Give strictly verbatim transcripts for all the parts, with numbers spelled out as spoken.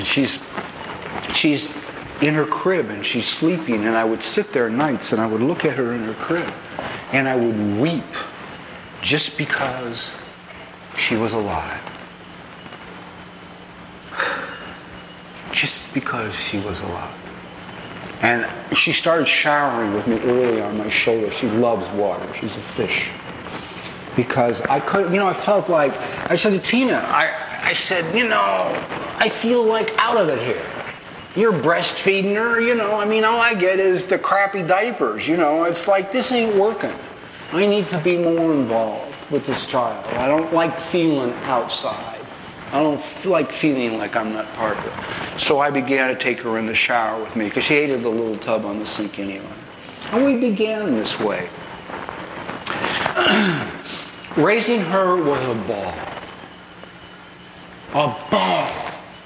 She's, she's in her crib and she's sleeping, and I would sit there nights and I would look at her in her crib and I would weep just because she was alive. Just because she was alive. And she started showering with me early on my shoulder. She loves water. She's a fish. Because I couldn't, you know, I felt like, I said to Tina, I, I said, you know, I feel like out of it here. You're breastfeeding her, you know, I mean, all I get is the crappy diapers, you know. It's like, this ain't working. I need to be more involved with this child. I don't like feeling outside. I don't like feeling like I'm not part of it. So I began to take her in the shower with me, because she hated the little tub on the sink anyway. And we began this way. Raising her was a ball. A ball.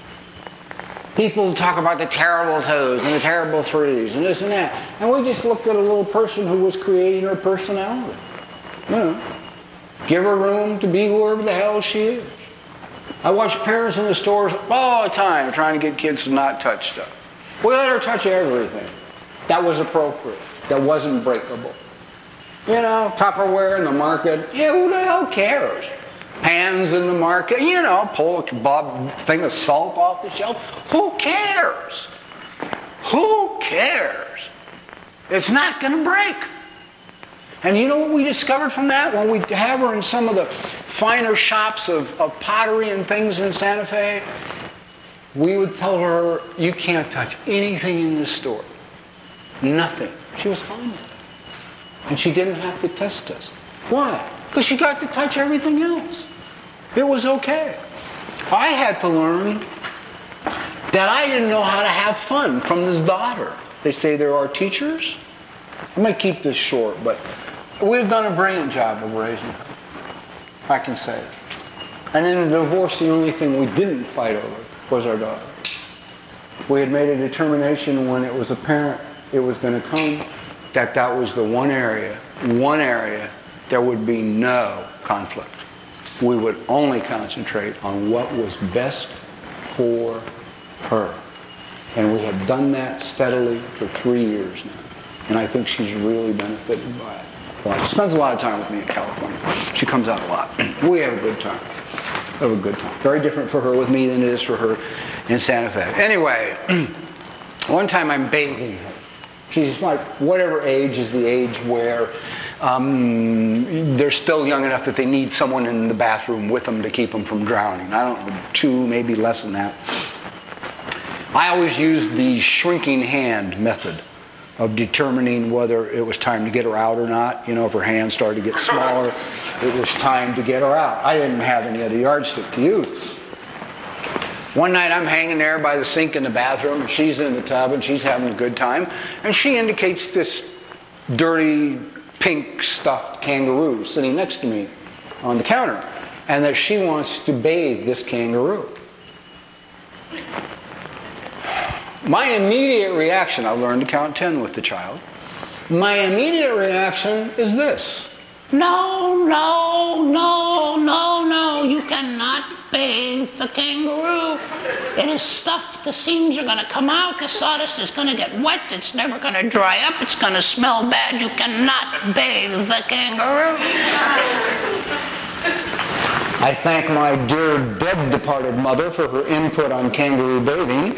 People talk about the terrible twos and the terrible threes and this and that. And we just looked at a little person who was creating her personality. You know, give her room to be whoever the hell she is. I watch parents in the stores all the time trying to get kids to not touch stuff. We let her touch everything. That was appropriate. That wasn't breakable. You know, Tupperware in the market. Yeah, who the hell cares? Pans in the market. You know, pull a bob thing of salt off the shelf. Who cares? Who cares? It's not going to break. And you know what we discovered from that? When we have her in some of the finer shops of, of pottery and things in Santa Fe, we would tell her, you can't touch anything in this store. Nothing. She was fine with it. And she didn't have to test us. Why? Because she got to touch everything else. It was okay. I had to learn that I didn't know how to have fun from this daughter. They say there are teachers. I'm going to keep this short, but we've done a brilliant job of raising her. I can say it. And in the divorce, the only thing we didn't fight over was our daughter. We had made a determination when it was apparent it was going to come that that was the one area, one area, there would be no conflict. We would only concentrate on what was best for her. And we have done that steadily for three years now. And I think she's really benefited by it. Well, she spends a lot of time with me in California. She comes out a lot. We have a good time. We have a good time. Very different for her with me than it is for her in Santa Fe. Anyway, one time I'm bathing her. She's like, whatever age is the age where um, they're still young enough that they need someone in the bathroom with them to keep them from drowning. I don't know, two, maybe less than that. I always use the shrinking hand method of determining whether it was time to get her out or not. You know, if her hand started to get smaller, it was time to get her out. I didn't have any other yardstick to use. One night I'm hanging there by the sink in the bathroom, and she's in the tub, and she's having a good time, and she indicates this dirty, pink, stuffed kangaroo sitting next to me on the counter, and that she wants to bathe this kangaroo. My immediate reaction, I've learned to count ten with the child, my immediate reaction is this. No, no, no, no, no, you cannot bathe the kangaroo. It is stuffed. The seams are going to come out. The sawdust is going to get wet. It's never going to dry up. It's going to smell bad. You cannot bathe the kangaroo. I thank my dear dead departed mother for her input on kangaroo bathing.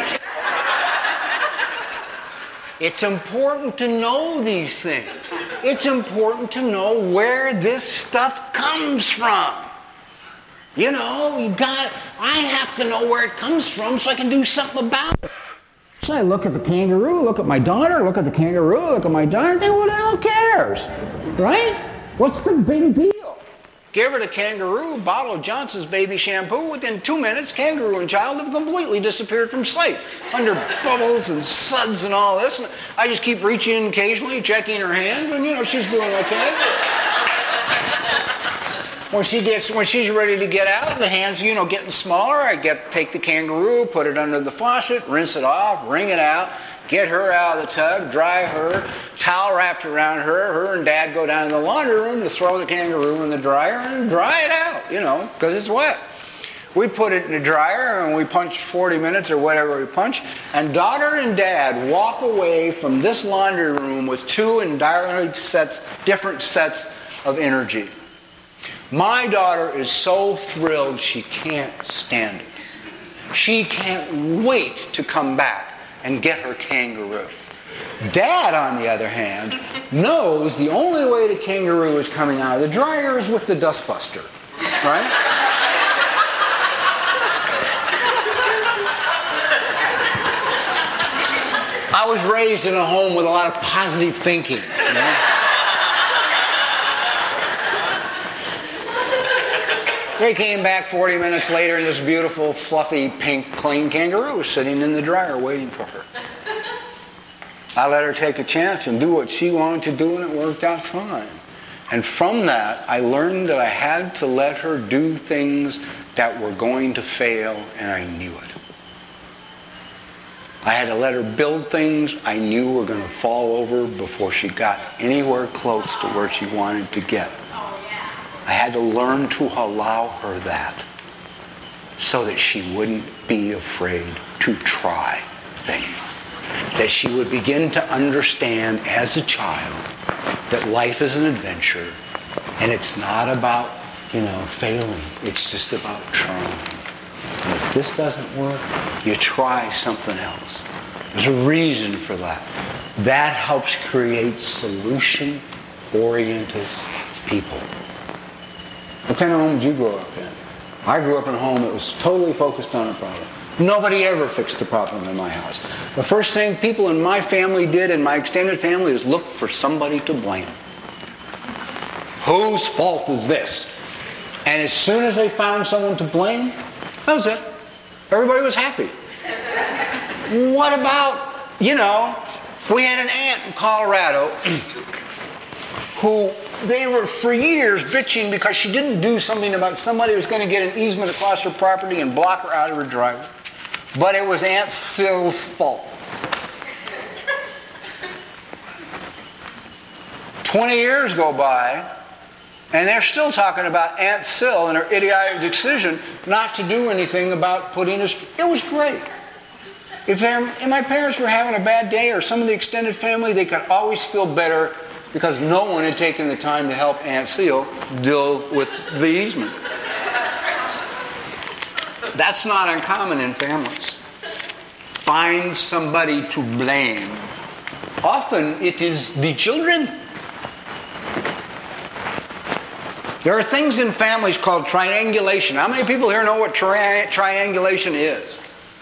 It's important to know these things. It's important to know where this stuff comes from. You know, you got, I have to know where it comes from so I can do something about it. So I look at the kangaroo, look at my daughter, look at the kangaroo, look at my daughter, and who the hell cares? Right? What's the big deal? Give her the kangaroo, a bottle of Johnson's baby shampoo. Within two minutes, kangaroo and child have completely disappeared from sight. Under bubbles and suds and all this. And I just keep reaching in occasionally, checking her hands, and you know, she's doing okay. When she gets, when she's ready to get out, the hands, you know, getting smaller, I get, take the kangaroo, put it under the faucet, rinse it off, wring it out, get her out of the tub, dry her, towel wrapped around her. Her and Dad go down to the laundry room to throw the kangaroo in the dryer and dry it out, you know, because it's wet. We put it in the dryer and we punch forty minutes or whatever we punch. And daughter and dad walk away from this laundry room with two entirely sets, different sets of energy. My daughter is so thrilled she can't stand it. She can't wait to come back and get her kangaroo. Dad, on the other hand, knows the only way the kangaroo is coming out of the dryer is with the dustbuster. Right? I was raised in a home with a lot of positive thinking. You know? They came back forty minutes later and this beautiful, fluffy, pink, clean kangaroo was sitting in the dryer waiting for her. I let her take a chance and do what she wanted to do, and it worked out fine. And from that, I learned that I had to let her do things that were going to fail, and I knew it. I had to let her build things I knew were going to fall over before she got anywhere close to where she wanted to get. I had to learn to allow her that so that she wouldn't be afraid to try things. That she would begin to understand as a child that life is an adventure and it's not about, you know, failing. It's just about trying. And if this doesn't work, you try something else. There's a reason for that. That helps create solution-oriented people. What kind of home did you grow up in? I grew up in a home that was totally focused on a problem. Nobody ever fixed the problem in my house. The first thing people in my family did, in my extended family, is look for somebody to blame. Whose fault is this? And as soon as they found someone to blame, that was it. Everybody was happy. What about, you know, we had an aunt in Colorado who they were for years bitching because she didn't do something about somebody who was going to get an easement across her property and block her out of her driveway. But it was Aunt Syl's fault. Twenty years go by, and they're still talking about Aunt Syl and her idiotic decision not to do anything about putting a... It was great. If, if my parents were having a bad day or some of the extended family, they could always feel better because no one had taken the time to help Aunt Syl deal with the easement. That's not uncommon in families. Find somebody to blame. Often it is the children. There are things in families called triangulation. How many people here know what tri- triangulation is?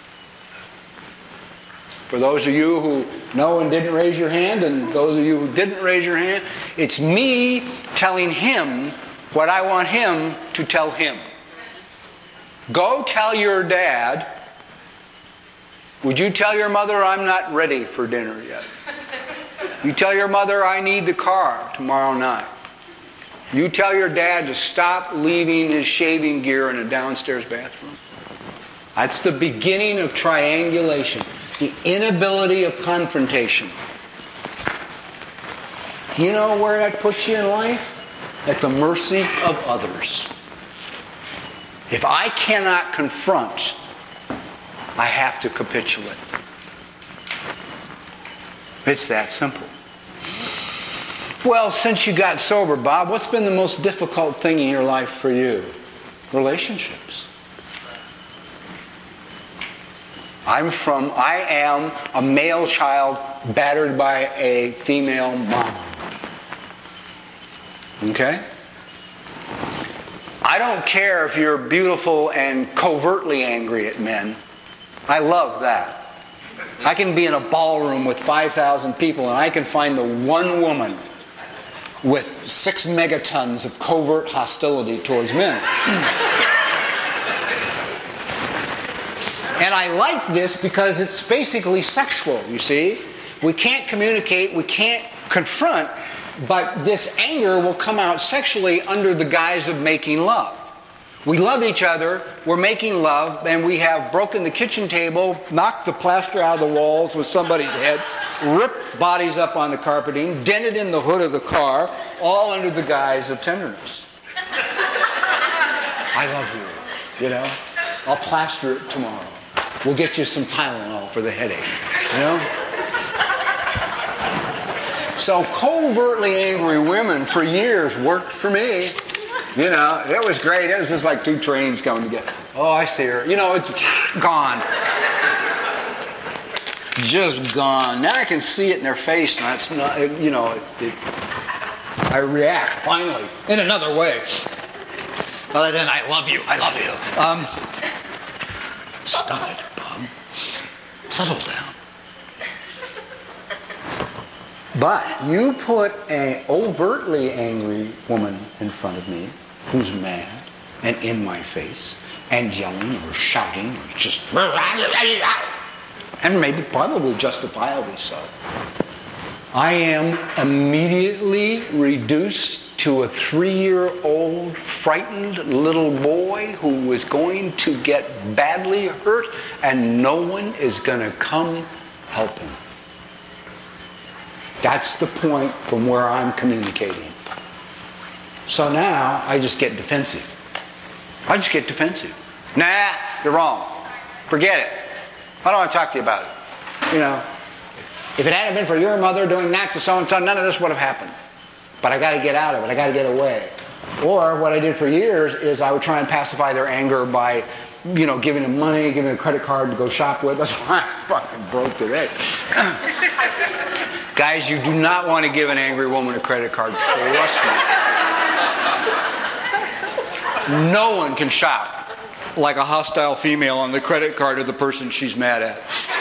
For those of you who know and didn't raise your hand, and those of you who didn't raise your hand, it's me telling him what I want him to tell him. Go tell your dad, would you tell your mother I'm not ready for dinner yet? You tell your mother I need the car tomorrow night. You tell your dad to stop leaving his shaving gear in a downstairs bathroom. That's the beginning of triangulation. The inability of confrontation. Do you know where that puts you in life? At the mercy of others. If I cannot confront, I have to capitulate. It's that simple. Well, since you got sober, Bob, what's been the most difficult thing in your life for you? Relationships. I'm from, I am a male child battered by a female mom. Okay? I don't care if you're beautiful and covertly angry at men. I love that. I can be in a ballroom with five thousand people and I can find the one woman with six megatons of covert hostility towards men. And I like this because it's basically sexual, you see. We can't communicate, we can't confront, but this anger will come out sexually under the guise of making love. We love each other, we're making love, and we have broken the kitchen table, knocked the plaster out of the walls with somebody's head, ripped bodies up on the carpeting, dented in the hood of the car, all under the guise of tenderness. I love you, you know. I'll plaster it tomorrow. We'll get you some Tylenol for the headache, you know? So covertly angry women for years worked for me. You know, it was great. It was just like two trains coming together. Oh, I see her. You know, it's gone. Just gone. Now I can see it in their face, and it's not, it, you know, it, it, I react finally in another way. Other than I love you, I love you. Um, stop it, Bob. Settle down. But you put an overtly angry woman in front of me who's mad and in my face and yelling or shouting or just and maybe probably justifiably so. I am immediately reduced to a three-year-old frightened little boy who is going to get badly hurt and no one is going to come help him. That's the point from where I'm communicating. So now I just get defensive. I just get defensive. Nah, you're wrong. Forget it. I don't want to talk to you about it. You know, if it hadn't been for your mother doing that to so-and-so, none of this would have happened. But I got to get out of it. I got to get away. Or what I did for years is I would try and pacify their anger by, you know, giving them money, giving them a credit card to go shop with. That's why I fucking broke today. Guys, you do not want to give an angry woman a credit card. Trust me. No one can shop like a hostile female on the credit card of the person she's mad at.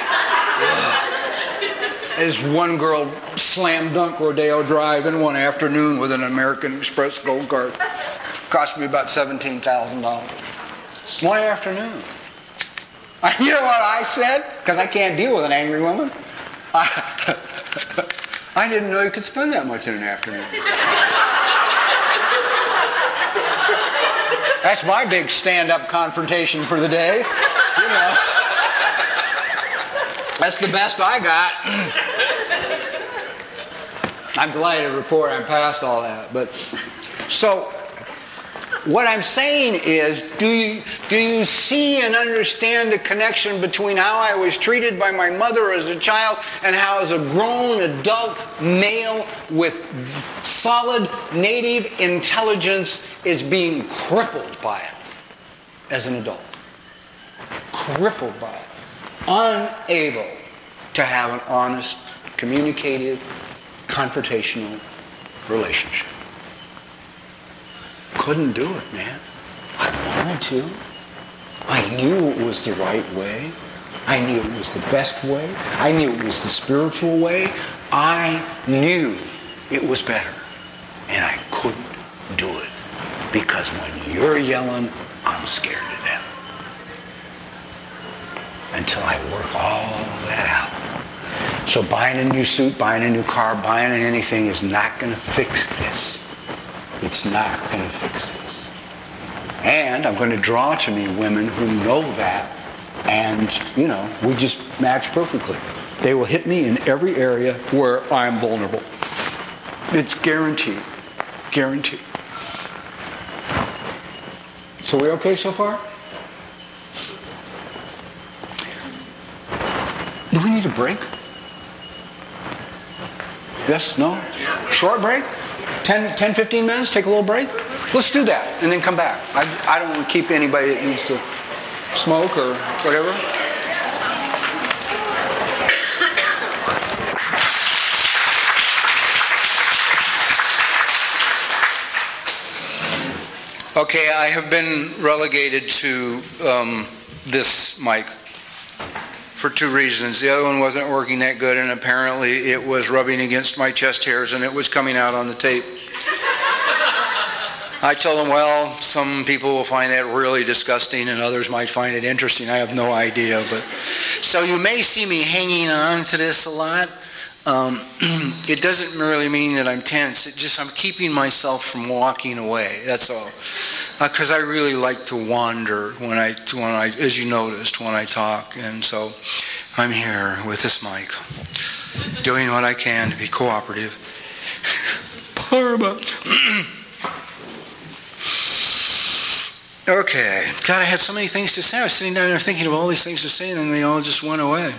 This one girl slam dunk Rodeo Drive in one afternoon with an American Express gold card. Cost me about seventeen thousand dollars. One afternoon. You know what I said? Because I can't deal with an angry woman. I, I didn't know you could spend that much in an afternoon. That's my big stand-up confrontation for the day. You know. That's the best I got. I'm delighted to report I'm past all that. But so what I'm saying is, do you, do you see and understand the connection between how I was treated by my mother as a child and how as a grown adult male with solid native intelligence is being crippled by it as an adult? Crippled by it. Unable to have an honest, communicative, confrontational relationship. Couldn't do it, man. I wanted to. I knew it was the right way. I knew it was the best way. I knew it was the spiritual way. I knew it was better. And I couldn't do it. Because when you're yelling, I'm scared to death. Until I work all that out. So buying a new suit, buying a new car, buying anything is not going to fix this. It's not going to fix this. And I'm going to draw to me women who know that, and, you know, we just match perfectly. They will hit me in every area where I'm vulnerable. It's guaranteed. Guaranteed. So we okay so far? Do we need a break? Yes? No? Short break? ten, ten, fifteen minutes? Take a little break? Let's do that and then come back. I, I don't want to keep anybody that needs to smoke or whatever. Okay, I have been relegated to um, this mic for two reasons. The other one wasn't working that good, and apparently it was rubbing against my chest hairs, and it was coming out on the tape. I told them, well, some people will find that really disgusting, and others might find it interesting. I have no idea. But so you may see me hanging on to this a lot. Um, it doesn't really mean that I'm tense. It just I'm keeping myself from walking away. That's all. Because uh, I really like to wander when I, when I, as you noticed, when I talk. And so I'm here with this mic, doing what I can to be cooperative. Okay. God, I had so many things to say. I was sitting down there thinking of all these things to say, and then they all just went away.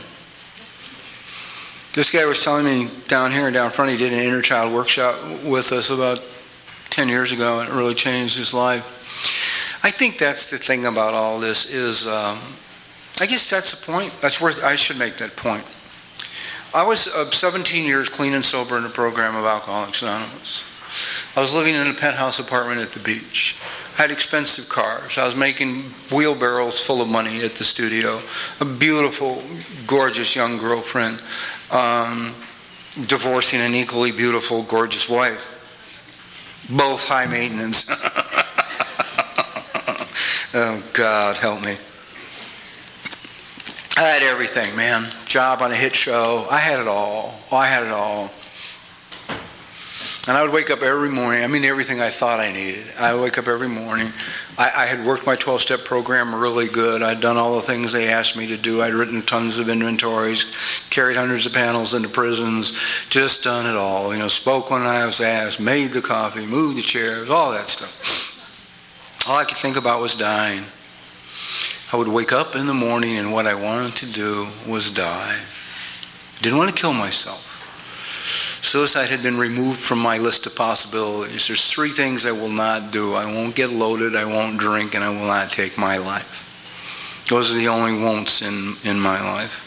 This guy was telling me down here, down front, he did an inner child workshop with us about ten years ago, and it really changed his life. I think that's the thing about all this is, um, I guess that's the point. That's worth, I should make that point. I was uh, seventeen years clean and sober in a program of Alcoholics Anonymous. I was living in a penthouse apartment at the beach. I had expensive cars. I was making wheelbarrows full of money at the studio. A beautiful, gorgeous young girlfriend. Um, divorcing an equally beautiful, gorgeous wife. Both high maintenance. Oh, God, help me. I had everything, man. Job on a hit show. I had it all. Oh, I had it all. And I would wake up every morning. I mean, everything I thought I needed. I would wake up every morning. I, I had worked my twelve-step program really good. I'd done all the things they asked me to do. I'd written tons of inventories, carried hundreds of panels into prisons, just done it all. You know, spoke when I was asked, made the coffee, moved the chairs, all that stuff. All I could think about was dying. I would wake up in the morning and what I wanted to do was die. I didn't want to kill myself. Suicide had been removed from my list of possibilities. There's three things I will not do. I won't get loaded, I won't drink, and I will not take my life. Those are the only won'ts in, in my life.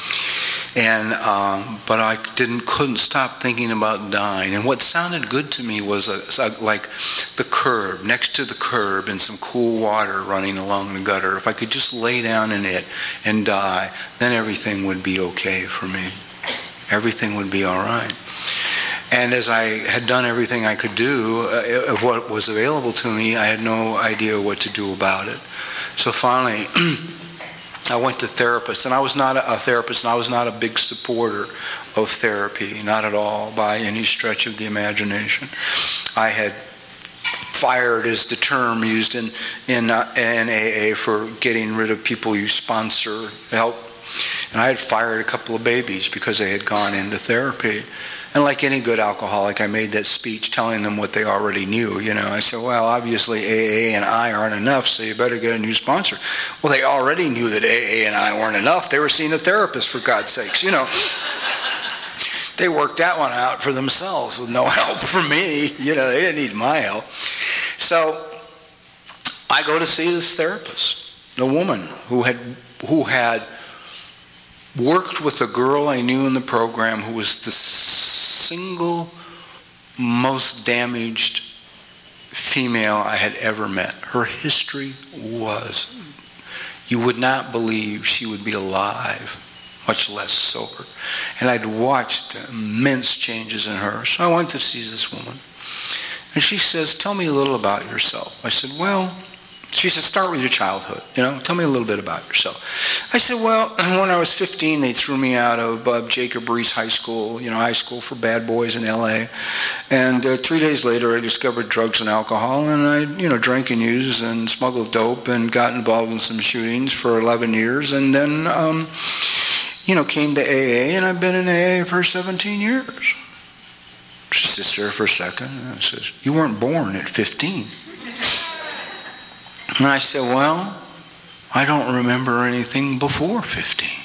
And um, but I didn't couldn't stop thinking about dying. And what sounded good to me was a, a, like the curb, next to the curb, and some cool water running along the gutter. If I could just lay down in it and die, then everything would be okay for me. Everything would be all right. And as I had done everything I could do uh, of what was available to me, I had no idea what to do about it. So finally, I went to therapists, and I was not a therapist, and I was not a big supporter of therapy, not at all, by any stretch of the imagination. I had fired is the term used in in, uh, in A A for getting rid of people you sponsor, help. And I had fired a couple of babies because they had gone into therapy. And like any good alcoholic, I made that speech telling them what they already knew. You know, I said, well, obviously A A and I aren't enough, so you better get a new sponsor. Well, they already knew that A A and I weren't enough. They were seeing a therapist, for God's sakes, you know. They worked that one out for themselves with no help from me. You know, they didn't need my help. So I go to see this therapist, a woman who had who had worked with a girl I knew in the program who was the single most damaged female I had ever met. Her history was, you would not believe she would be alive, much less sober. And I'd watched immense changes in her. So I went to see this woman. And she says, tell me a little about yourself. I said, well, she said, start with your childhood. You know, tell me a little bit about yourself. I said, well, when I was fifteen, they threw me out of uh, Jacob Riis High School, you know, high school for bad boys in L A. And uh, three days later, I discovered drugs and alcohol, and I, you know, drank and used and smuggled dope and got involved in some shootings for eleven years, and then, um, you know, came to A A, and I've been in A A for seventeen years. She sits there for a second and says, you weren't born at fifteen. And I said, well, I don't remember anything before fifteen.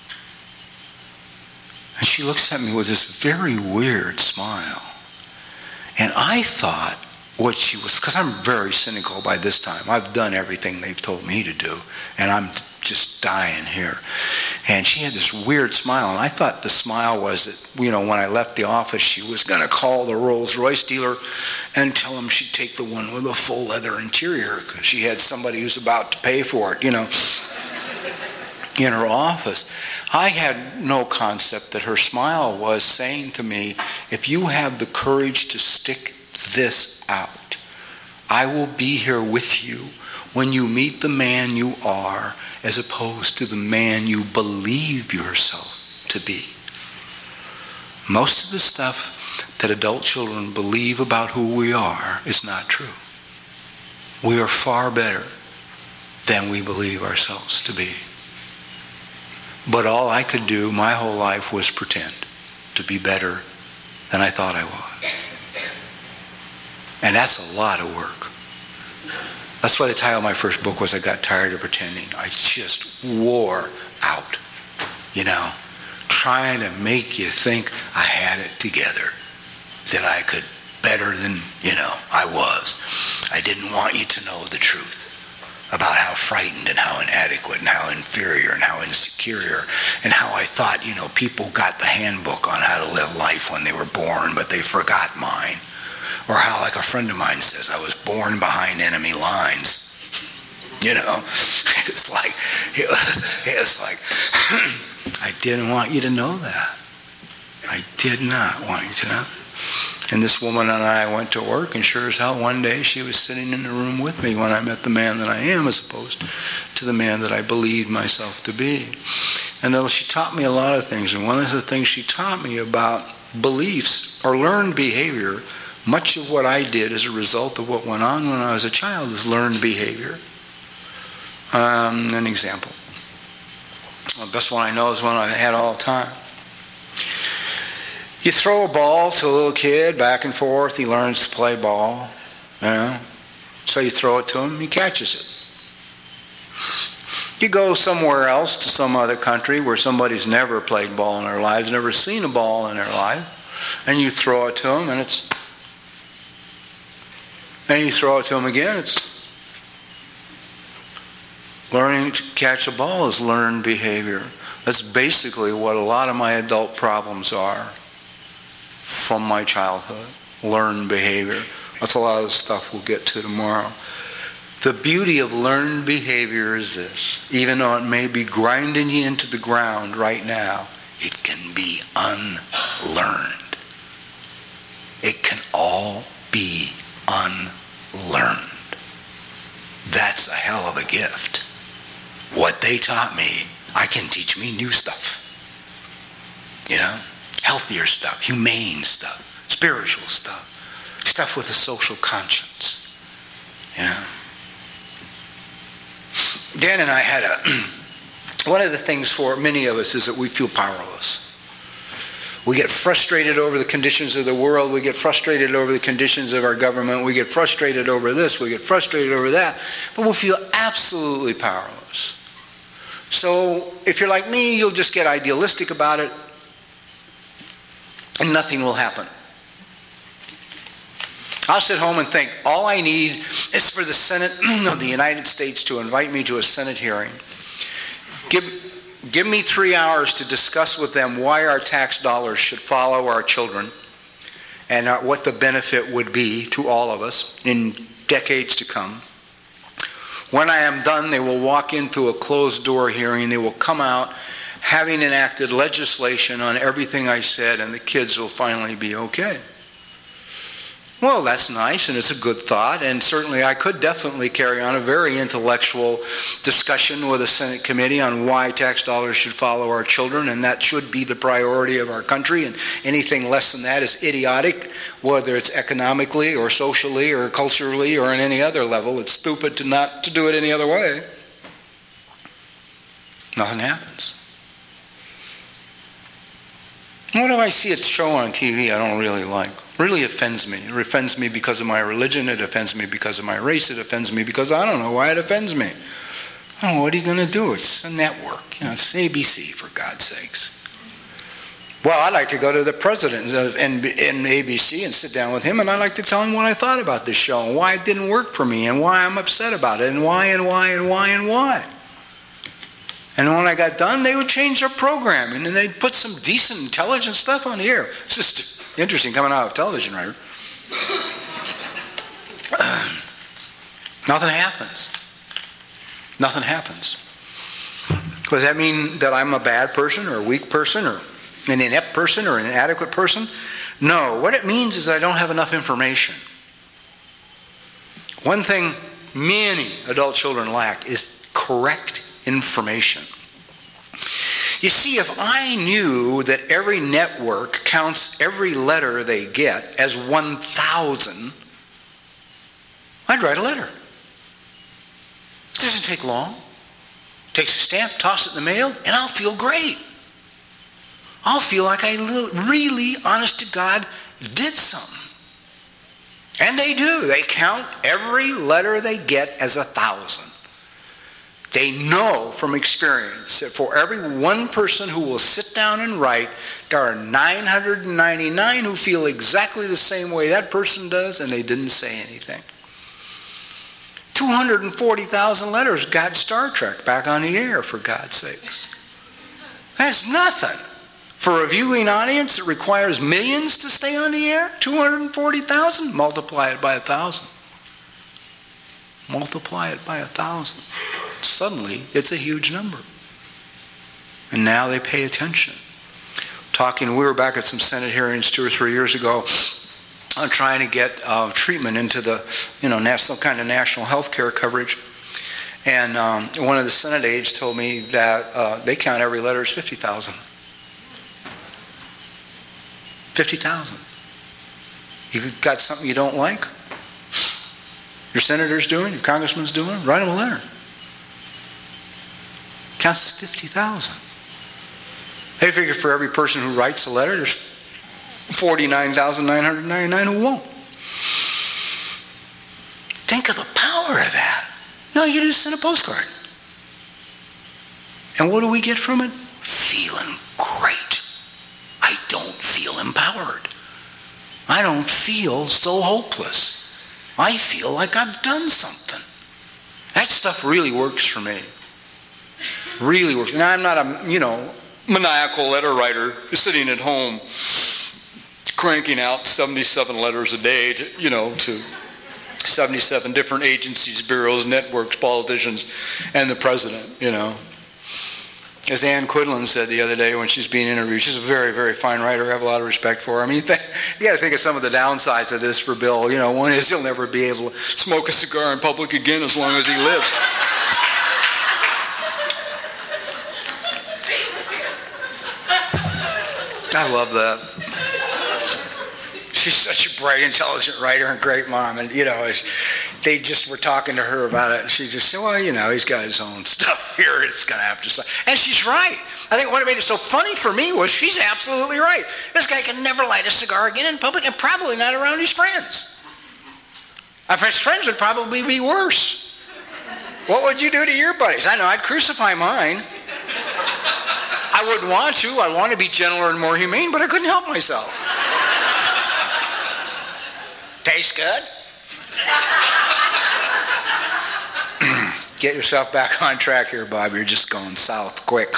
And she looks at me with this very weird smile. And I thought what she was, because I'm very cynical by this time. I've done everything they've told me to do, and I'm just dying here. And she had this weird smile, and I thought the smile was that, you know, when I left the office, she was going to call the Rolls-Royce dealer and tell him she'd take the one with a full leather interior, because she had somebody who's about to pay for it, you know, in her office. I had no concept that her smile was saying to me, if you have the courage to stick this out, I will be here with you when you meet the man you are, as opposed to the man you believe yourself to be. Most of the stuff that adult children believe about who we are is not true. We are far better than we believe ourselves to be. But all I could do my whole life was pretend to be better than I thought I was. And that's a lot of work. That's why the title of my first book was I Got Tired of Pretending. I just wore out, you know, trying to make you think I had it together, that I could better than, you know, I was. I didn't want you to know the truth about how frightened and how inadequate and how inferior and how insecure and how I thought, you know, people got the handbook on how to live life when they were born, but they forgot mine. Or how, like a friend of mine says, I was born behind enemy lines. You know, it's like, it's like, I didn't want you to know that. I did not want you to know. And this woman and I went to work, and sure as hell, one day she was sitting in the room with me when I met the man that I am, as opposed to the man that I believed myself to be. And she taught me a lot of things, and one of the things she taught me about beliefs or learned behavior, much of what I did as a result of what went on when I was a child is learned behavior. Um, an example. The best one I know is one I had all the time. You throw a ball to a little kid back and forth, he learns to play ball. You know? So you throw it to him, he catches it. You go somewhere else to some other country where somebody's never played ball in their lives, never seen a ball in their life, and you throw it to them, and it's... And you throw it to them again, it's... Learning to catch a ball is learned behavior. That's basically what a lot of my adult problems are from my childhood. Learned behavior. That's a lot of the stuff we'll get to tomorrow. The beauty of learned behavior is this. Even though it may be grinding you into the ground right now, it can be unlearned. It can all be unlearned. That's a hell of a gift. What they taught me, I can teach me new stuff. You know? Healthier stuff, humane stuff, spiritual stuff, stuff with a social conscience. You know? Dan and I had a... One of the things for many of us is that we feel powerless. We get frustrated over the conditions of the world. We get frustrated over the conditions of our government. We get frustrated over this. We get frustrated over that. But we feel absolutely powerless. So if you're like me, you'll just get idealistic about it, and nothing will happen. I'll sit home and think, all I need is for the Senate of the United States to invite me to a Senate hearing. Give, give me three hours to discuss with them why our tax dollars should follow our children and uh, what the benefit would be to all of us in decades to come. When I am done, they will walk into a closed-door hearing. They will come out having enacted legislation on everything I said, and the kids will finally be okay. Well, that's nice, and it's a good thought, and certainly I could definitely carry on a very intellectual discussion with a Senate committee on why tax dollars should follow our children, and that should be the priority of our country, and anything less than that is idiotic, whether it's economically or socially or culturally or on any other level. It's stupid to not to do it any other way. Nothing happens. What do I see a show on T V I don't really like? Really offends me. It offends me because of my religion. It offends me because of my race. It offends me because I don't know why it offends me. Oh, what are you going to do? It's a network. You know, it's A B C, for God's sakes. Well, I'd like to go to the president in A B C and sit down with him, and I'd like to tell him what I thought about this show and why it didn't work for me and why I'm upset about it and why and why and why and why. And when I got done, they would change their programming and they'd put some decent, intelligent stuff on the air. It's just interesting coming out of television, right? Uh, nothing happens. Nothing happens. Does that mean that I'm a bad person or a weak person or an inept person or an inadequate person? No. What it means is that I don't have enough information. One thing many adult children lack is correct information. You see, if I knew that every network counts every letter they get as one thousand, I'd write a letter. It doesn't take long. Takes a stamp, toss it in the mail, and I'll feel great. I'll feel like I really, honest to God, did something. And they do. They count every letter they get as a thousand. They know from experience that for every one person who will sit down and write, there are nine hundred ninety-nine who feel exactly the same way that person does, and they didn't say anything. two hundred forty thousand letters got Star Trek back on the air, for God's sakes. That's nothing. For a viewing audience that requires millions to stay on the air, two hundred forty thousand, multiply it by a thousand. Multiply it by a thousand. Suddenly, it's a huge number. And now they pay attention. Talking, we were back at some Senate hearings two or three years ago on trying to get uh, treatment into the, you know, some kind of national health care coverage. And um, one of the Senate aides told me that uh, they count every letter as fifty thousand. fifty thousand. You've got something you don't like? Your senator's doing, your congressman's doing, write him a letter. Counts as fifty thousand. They figure for every person who writes a letter, there's forty-nine thousand nine hundred ninety-nine who won't. Think of the power of that. No, you just send a postcard. And what do we get from it? Feeling great. I don't feel empowered. I don't feel so hopeless. I feel like I've done something. That stuff really works for me. Really works. Now, I'm not a, you know, maniacal letter writer sitting at home cranking out seventy-seven letters a day, to, you know, to seventy-seven different agencies, bureaus, networks, politicians, and the president, you know. As Ann Quinlan said the other day when she's being interviewed, she's a very, very fine writer. I have a lot of respect for her. I mean, you, th- you got to think of some of the downsides of this for Bill. You know, one is he'll never be able to smoke a cigar in public again as long as he lives. I love that. She's such a bright, intelligent writer and great mom. And, you know, it's, they just were talking to her about it. And she just said, well, you know, he's got his own stuff here. It's going to have to stop. And she's right. I think what made it so funny for me was she's absolutely right. This guy can never light a cigar again in public and probably not around his friends. If his friends would probably be worse. What would you do to your buddies? I know, I'd crucify mine. I wouldn't want to. I want to be gentler and more humane, but I couldn't help myself. Tastes good? Get yourself back on track here, Bob. You're just going south quick.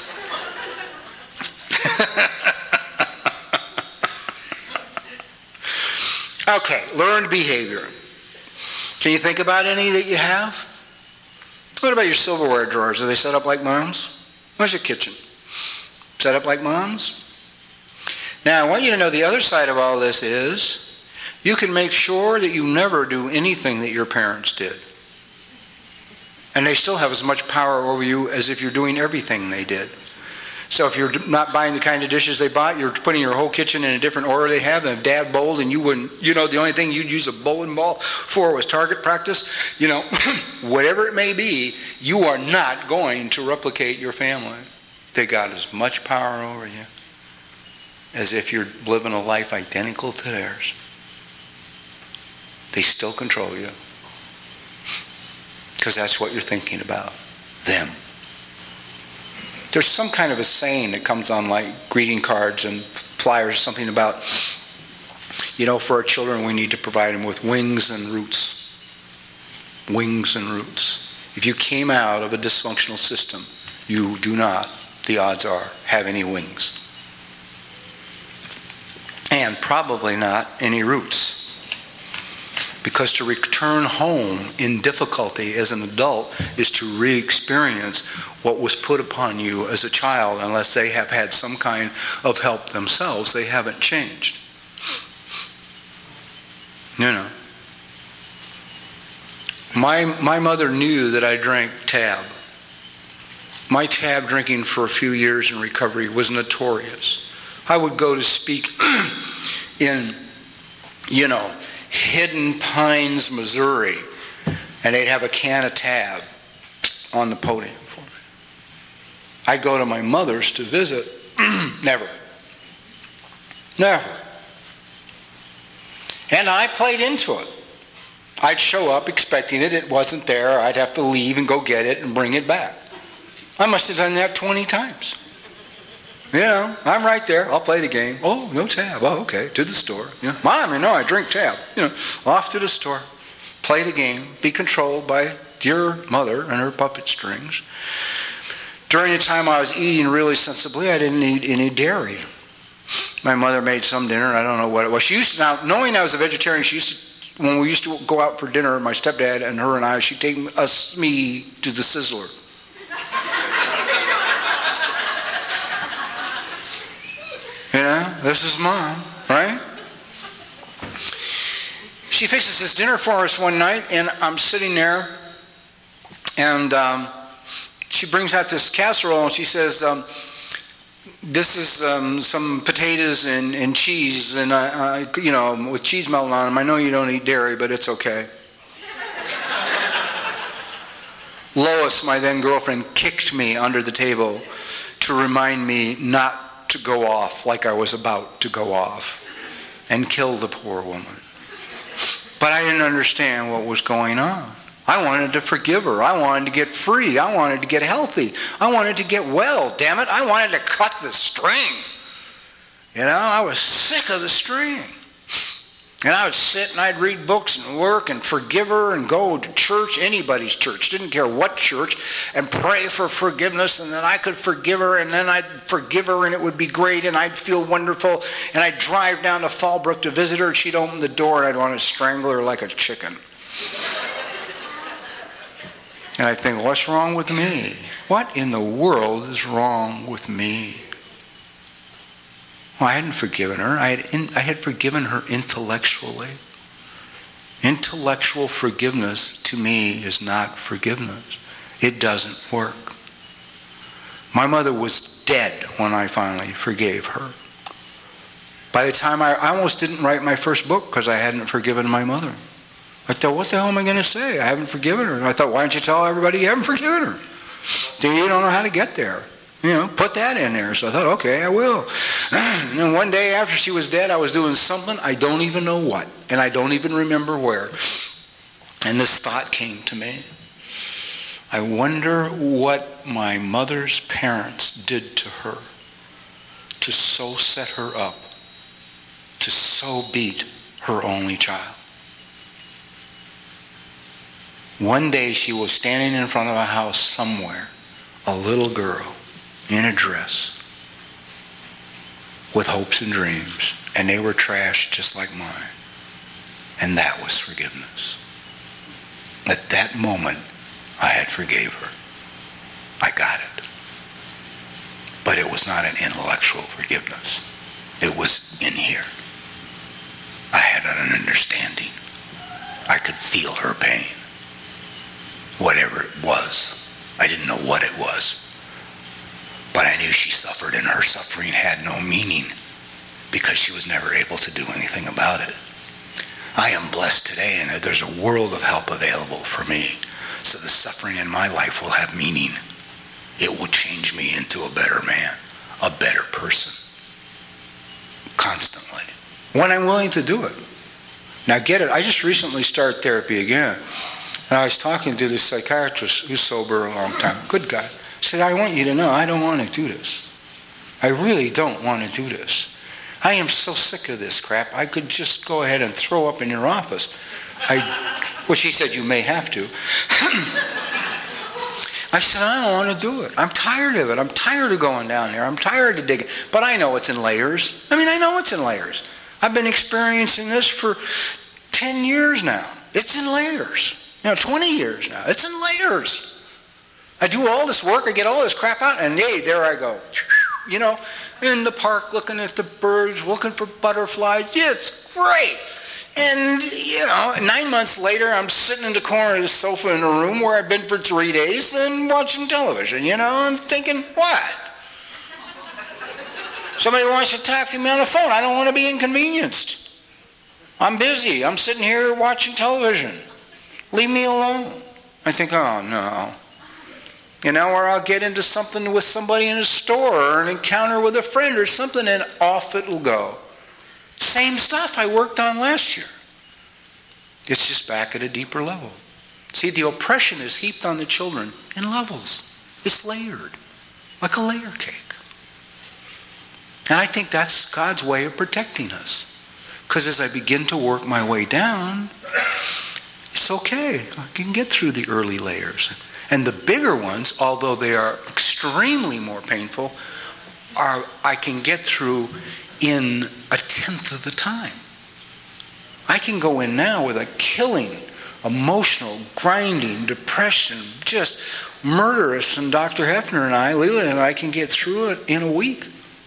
Okay, learned behavior. Can you think about any that you have? What about your silverware drawers? Are they set up like Mom's? Where's your kitchen? Set up like Mom's? Now, I want you to know the other side of all this is you can make sure that you never do anything that your parents did. And they still have as much power over you as if you're doing everything they did. So if you're not buying the kind of dishes they bought, you're putting your whole kitchen in a different order they have, and if Dad bowled and you wouldn't, you know, the only thing you'd use a bowling ball for was target practice, you know, whatever it may be, you are not going to replicate your family. They got as much power over you as if you're living a life identical to theirs. They still control you. Because that's what you're thinking about. Them. There's some kind of a saying that comes on like greeting cards and flyers, something about, you know, for our children we need to provide them with wings and roots. Wings and roots. If you came out of a dysfunctional system, you do not, the odds are, have any wings. And probably not any roots. Because to return home in difficulty as an adult is to re-experience what was put upon you as a child. Unless they have had some kind of help themselves, they haven't changed. You know. My, my mother knew that I drank tab. My tab drinking for a few years in recovery was notorious. I would go to speak in, you know, Hidden Pines, Missouri, and they'd have a can of tab on the podium for me. I'd go to my mother's to visit. Never. Never. And I played into it. I'd show up expecting it. It wasn't there. I'd have to leave and go get it and bring it back. I must have done that twenty times. You know, I'm right there. I'll play the game. Oh, no tab. Oh, okay. To the store. You know, Mom, you know I drink tab. You know, off to the store. Play the game. Be controlled by dear mother and her puppet strings. During the time I was eating really sensibly, I didn't eat any dairy. My mother made some dinner. I don't know what it was. She used to, now, knowing I was a vegetarian, she used to, when we used to go out for dinner, my stepdad and her and I, she'd take us, me to the Sizzler. You know, this is Mom, right? She fixes this dinner for us one night, and I'm sitting there, and um, she brings out this casserole, and she says, um, this is um, some potatoes and, and cheese, and I, I, you know, with cheese melting on them. I know you don't eat dairy, but it's okay. Lois, my then girlfriend, kicked me under the table to remind me not to go off like I was about to go off and kill the poor woman. But I didn't understand what was going on. I wanted to forgive her. I wanted to get free. I wanted to get healthy. I wanted to get well, damn it. I wanted to cut the string. You know, I was sick of the string. And I would sit and I'd read books and work and forgive her and go to church, anybody's church, didn't care what church, and pray for forgiveness, and then I could forgive her, and then I'd forgive her and it would be great and I'd feel wonderful, and I'd drive down to Fallbrook to visit her and she'd open the door and I'd want to strangle her like a chicken. And I'd think, what's wrong with me? What in the world is wrong with me? Well, I hadn't forgiven her. I had, in, I had forgiven her intellectually. Intellectual forgiveness to me is not forgiveness. It doesn't work. My mother was dead when I finally forgave her. By the time I, I almost didn't write my first book because I hadn't forgiven my mother. I thought, what the hell am I going to say? I haven't forgiven her. And I thought, why don't you tell everybody you haven't forgiven her? Then you don't know how to get there. You know, put that in there. So I thought, okay, I will. And then one day after she was dead, I was doing something, I don't even know what, and I don't even remember where. And this thought came to me. I wonder what my mother's parents did to her to so set her up, to so beat her only child. One day she was standing in front of a house somewhere, a little girl, in a dress, with hopes and dreams, and they were trashed just like mine. And that was forgiveness. At that moment, I had forgave her. I got it. But it was not an intellectual forgiveness. It was in here. I had an understanding. I could feel her pain. Whatever it was. I didn't know what it was. But I knew she suffered, and her suffering had no meaning because she was never able to do anything about it. I am blessed today, and there's a world of help available for me. So the suffering in my life will have meaning. It will change me into a better man, a better person, constantly, when I'm willing to do it. Now get it, I just recently started therapy again, and I was talking to this psychiatrist who's sober a long time, good guy. I said, I want you to know I don't want to do this. I really don't want to do this. I am so sick of this crap. I could just go ahead and throw up in your office. I, which he said, you may have to. I said, I don't want to do it. I'm tired of it. I'm tired of going down there. I'm tired of digging. But I know it's in layers. I mean, I know it's in layers. I've been experiencing this for ten years now. It's in layers. You know, twenty years now. It's in layers. I do all this work, I get all this crap out, and yay, there I go. You know, in the park looking at the birds, looking for butterflies. Yeah, it's great. And, you know, nine months later, I'm sitting in the corner of the sofa in a room where I've been for three days and watching television. You know, I'm thinking, what? Somebody wants to talk to me on the phone. I don't want to be inconvenienced. I'm busy. I'm sitting here watching television. Leave me alone. I think, oh, no. You know, or I'll get into something with somebody in a store or an encounter with a friend or something, and off it'll go. Same stuff I worked on last year. It's just back at a deeper level. See, the oppression is heaped on the children in levels. It's layered, like a layer cake. And I think that's God's way of protecting us. Because as I begin to work my way down, it's okay. I can get through the early layers. And the bigger ones, although they are extremely more painful, are I can get through in a tenth of the time. I can go in now with a killing, emotional, grinding, depression, just murderous, and Doctor Hefner and I, Leland and I, can get through it in a week.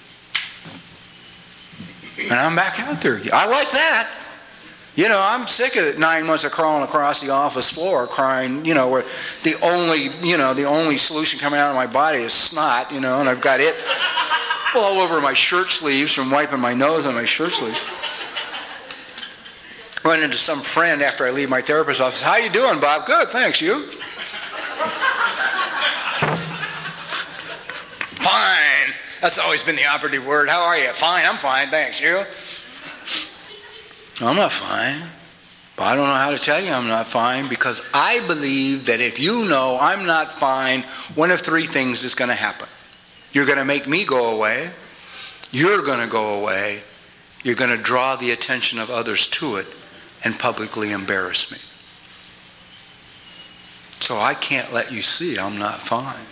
And I'm back out there. I like that. You know, I'm sick of it. Nine months of crawling across the office floor, crying. You know, where the only, you know, the only solution coming out of my body is snot. You know, and I've got it all over my shirt sleeves from wiping my nose on my shirt sleeves. Run into some friend after I leave my therapist's office. How you doing, Bob? Good, thanks. You? Fine. That's always been the operative word. How are you? Fine. I'm fine, thanks. You? I'm not fine. But I don't know how to tell you I'm not fine, because I believe that if you know I'm not fine, one of three things is going to happen. You're going to make me go away. You're going to go away. You're going to draw the attention of others to it and publicly embarrass me. So I can't let you see I'm not fine.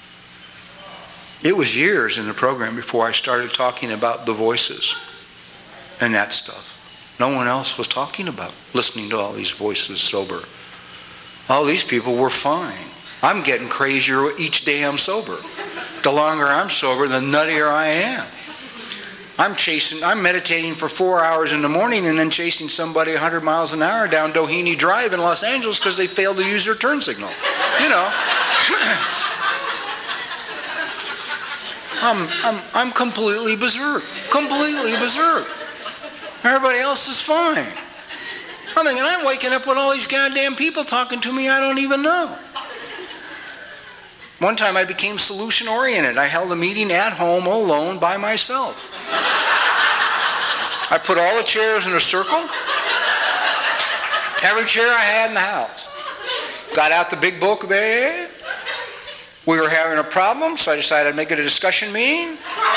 It was years in the program before I started talking about the voices and that stuff. No one else was talking about listening to all these voices sober. All these people were fine. I'm getting crazier each day I'm sober. The longer I'm sober, the nuttier I am. I'm chasing, I'm meditating for four hours in the morning and then chasing somebody one hundred miles an hour down Doheny Drive in Los Angeles because they failed to use their turn signal. You know. I'm, I'm, I'm completely berserk. Completely berserk. Everybody else is fine. I'm thinking, I'm waking up with all these goddamn people talking to me I don't even know. One time I became solution-oriented. I held a meeting at home alone by myself. I put all the chairs in a circle. Every chair I had in the house. Got out the big book there. We were having a problem, so I decided I'd make it a discussion meeting.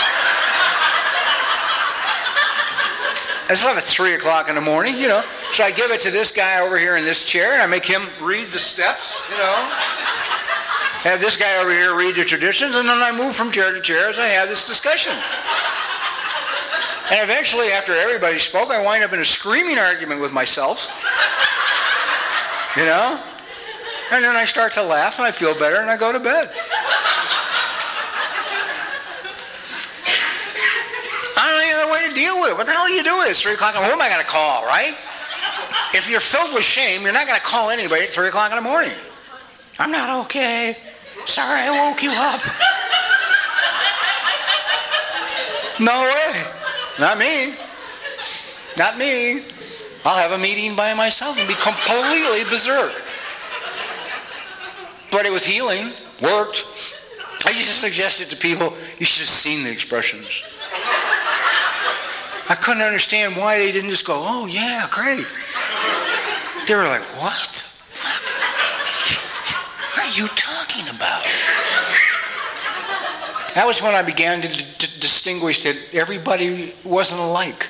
It's like at three o'clock in the morning, you know. So I give it to this guy over here in this chair, and I make him read the steps, you know. Have this guy over here read the traditions, and then I move from chair to chair as I have this discussion. And eventually, after everybody spoke, I wind up in a screaming argument with myself. You know? And then I start to laugh, and I feel better, and I go to bed. I don't know any other way to deal with it. What the hell do you do with it? It's three o'clock in the morning. Who am I going to call, right? If you're filled with shame, you're not going to call anybody at three o'clock in the morning. I'm not okay. Sorry I woke you up. No way. Not me. Not me. I'll have a meeting by myself and be completely berserk. But it was healing. Worked. I used to suggest it to people. You should have seen the expressions. I couldn't understand why they didn't just go, oh, yeah, great. They were like, what the fuck? What are you talking about? That was when I began to, d- to distinguish that everybody wasn't alike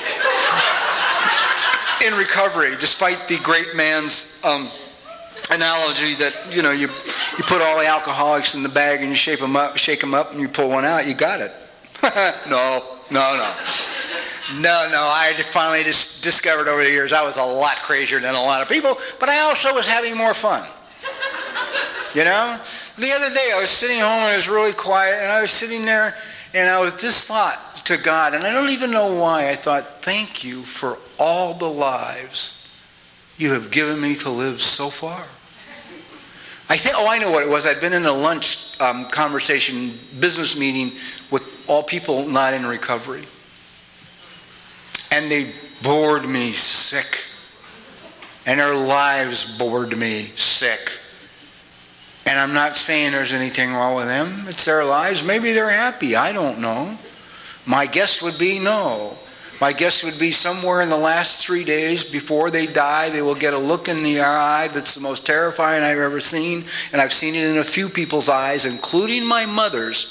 in recovery, despite the great man's um, analogy that, you know, you you put all the alcoholics in the bag and you shape them up, shake them up, and you pull one out, you got it. no, no, no. No, no, I finally just discovered over the years I was a lot crazier than a lot of people, but I also was having more fun. You know? The other day I was sitting home and it was really quiet, and I was sitting there and I was this thought to God, and I don't even know why. I thought, thank you for all the lives you have given me to live so far. I think, oh, I know what it was. I'd been in a lunch um, conversation, business meeting with all people not in recovery. And they bored me sick. And their lives bored me sick. And I'm not saying there's anything wrong with them. It's their lives. Maybe they're happy. I don't know. My guess would be no. My guess would be somewhere in the last three days before they die, they will get a look in the eye that's the most terrifying I've ever seen. And I've seen it in a few people's eyes, including my mother's,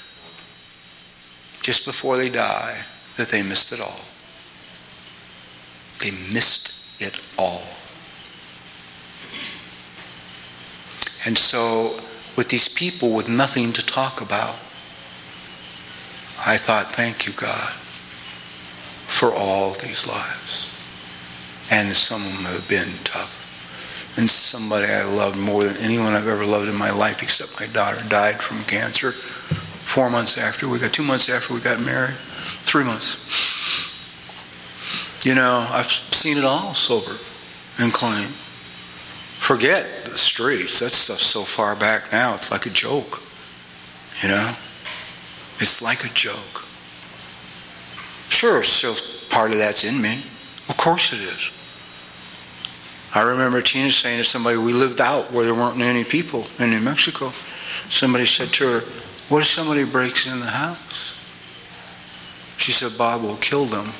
just before they die, that they missed it all. They missed it all. And so, with these people with nothing to talk about, I thought, thank you, God, for all these lives. And some of them have been tough. And somebody I loved more than anyone I've ever loved in my life, except my daughter, died from cancer four months after we got, two months after we got married, three months. You know, I've seen it all sober and clean. Forget the streets. That stuff's so far back now, it's like a joke. You know? It's like a joke. Sure, still part of that's in me. Of course it is. I remember Tina saying to somebody, we lived out where there weren't any people in New Mexico. Somebody said to her, what if somebody breaks in the house? She said, Bob will kill them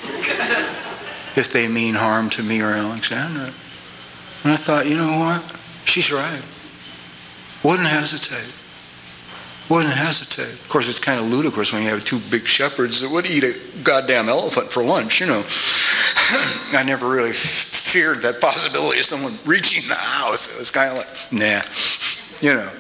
if they mean harm to me or Alexandra. And I thought, you know what? She's right. Wouldn't hesitate. Wouldn't hesitate. Of course, it's kind of ludicrous when you have two big shepherds that would eat a goddamn elephant for lunch, you know. I never really feared that possibility of someone reaching the house. It was kind of like, nah, you know.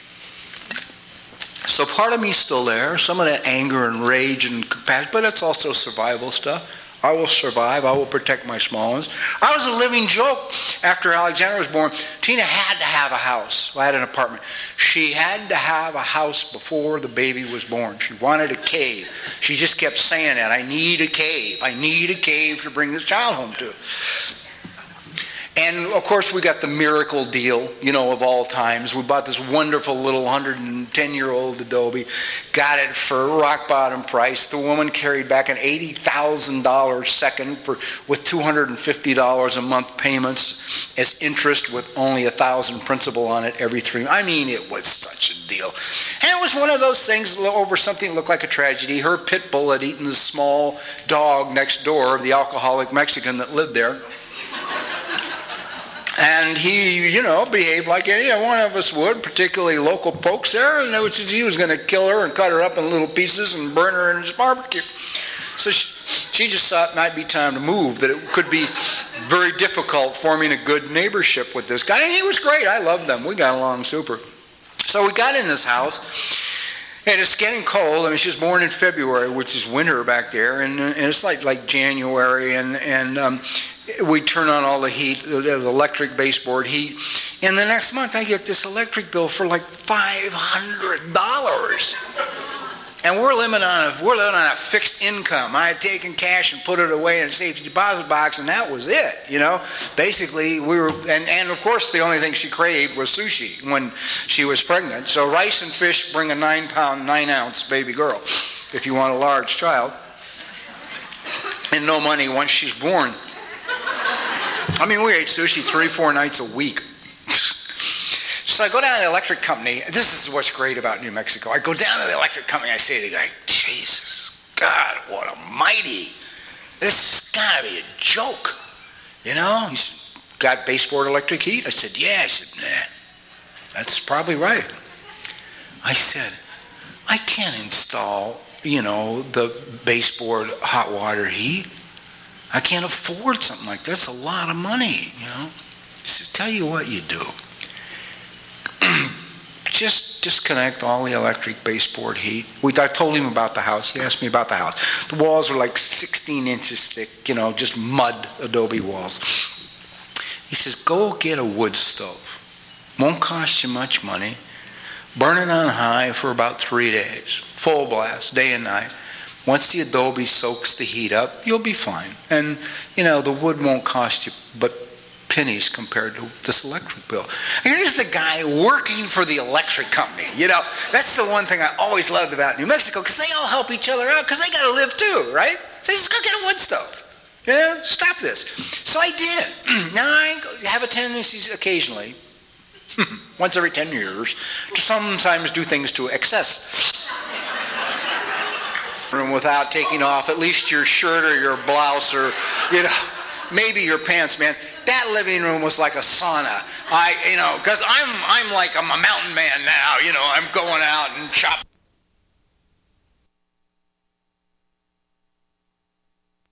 So part of me's still there. Some of that anger and rage and compassion, but it's also survival stuff. I will survive. I will protect my small ones. I was a living joke after Alexandra was born. Tina had to have a house. I had an apartment. She had to have a house before the baby was born. She wanted a cave. She just kept saying that. I need a cave. I need a cave to bring this child home to. And, of course, we got the miracle deal, you know, of all times. We bought this wonderful little one hundred ten-year-old Adobe. Got it for rock bottom price. The woman carried back an eighty thousand dollars second for, with two hundred fifty dollars a month payments as interest with only one thousand dollars principal on it every three months. I mean, it was such a deal. And it was one of those things over something that looked like a tragedy. Her pit bull had eaten the small dog next door, the alcoholic Mexican that lived there. And he, you know, behaved like any one of us would, particularly local folks there. And it was, he was going to kill her and cut her up in little pieces and burn her in his barbecue. So she, she just thought it might be time to move, that it could be very difficult forming a good neighborship with this guy. And he was great. I loved them. We got along super. So we got in this house. And it's getting cold. I mean, she was born in February, which is winter back there, and, and it's like like January, and and um, we turn on all the heat, the electric baseboard heat, and the next month I get this electric bill for like five hundred dollars. And we're living on a we're living on a fixed income. I had taken cash and put it away in a safety deposit box, and that was it. You know, basically we were, and, and of course the only thing she craved was sushi when she was pregnant. So rice and fish bring a nine pound, nine ounce baby girl, if you want a large child, and no money once she's born. I mean, we ate sushi three, four nights a week. So I go down to the electric company. This is what's great about New Mexico. I go down to the electric company. I say to the guy, Jesus, God, what a mighty. This has got to be a joke. You know? He's got baseboard electric heat? I said, yeah. I said, nah, that's probably right. I said, I can't install, you know, the baseboard hot water heat. I can't afford something like that. That's a lot of money, you know? He said, tell you what you do. Just disconnect all the electric baseboard heat. We, I told him about the house. He asked me about the house. The walls were like sixteen inches thick, you know, just mud adobe walls. He says, go get a wood stove. Won't cost you much money. Burn it on high for about three days. Full blast, day and night. Once the adobe soaks the heat up, you'll be fine. And, you know, the wood won't cost you but pennies compared to this electric bill. And here's the guy working for the electric company. You know, that's the one thing I always loved about New Mexico, because they all help each other out, because they got to live too, right? So just go get a wood stove. You know, stop this. So I did. Now I have a tendency occasionally, once every ten years, to sometimes do things to excess. room without taking off at least your shirt or your blouse or, you know, maybe your pants, man. That living room was like a sauna. I, you know, because I'm, I'm like, I'm a mountain man now. You know, I'm going out and chopping